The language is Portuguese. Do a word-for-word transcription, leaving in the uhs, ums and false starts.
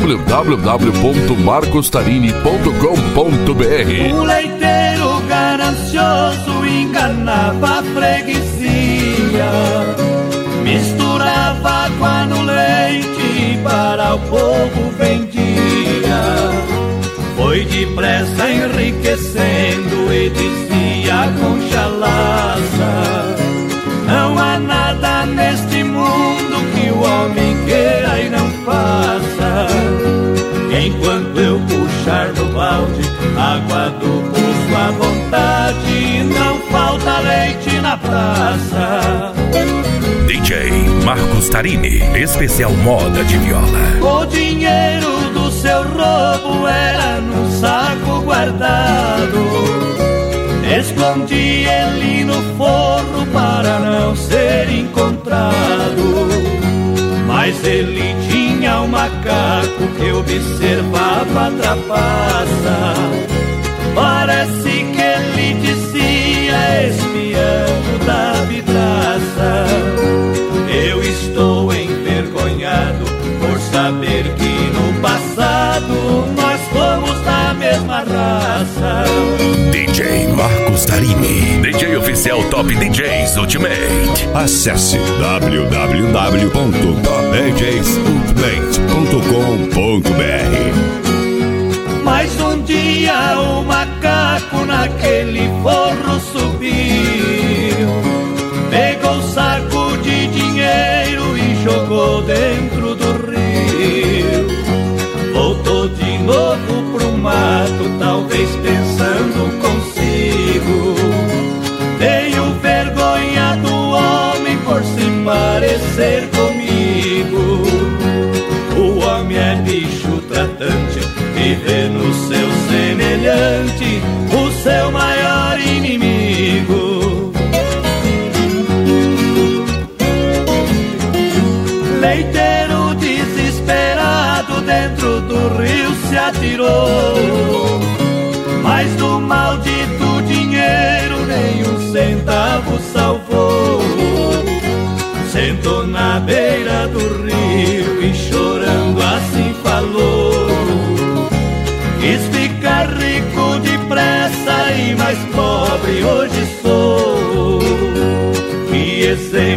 w w w ponto marcos tarini ponto com ponto b r. O leiteiro ganancioso enganava a freguesia, misturava água no leite para o povo vendia. Foi depressa enriquecendo e dizia com chalaça: não há nada neste mundo que o homem queira e não faça. Enquanto eu puxar do balde água do poço à vontade, não falta leite na praça. D J Marcos Tarini, especial moda de viola. O dinheiro do seu roubo era num saco guardado, escondi ele no forro para não ser encontrado. Mas ele tinha um macaco que observava a trapaça. Parece que ele dizia, espiando da vidraça: eu estou envergonhado por saber que no passado nós fomos da mesma raça. D J Marcos Tarini, D J oficial Top D Js Ultimate. Acesse w w w ponto top d js ultimate ponto com ponto b r. Mas um dia o macaco naquele forro subiu, pegou o saco de dinheiro e jogou dentro do rio. Voltou de novo pro mato, talvez pensando consigo: tenho vergonha do homem por se parecer comigo. O homem é bicho tratante e vê no seu semelhante o seu maior inimigo. Leiteiro desesperado dentro do rio se atirou, mas do maldito dinheiro nem um centavo salvou. Sentou na beira do rio e chorando assim falou: quis ficar rico depressa e mais pobre hoje sou. Que exemplo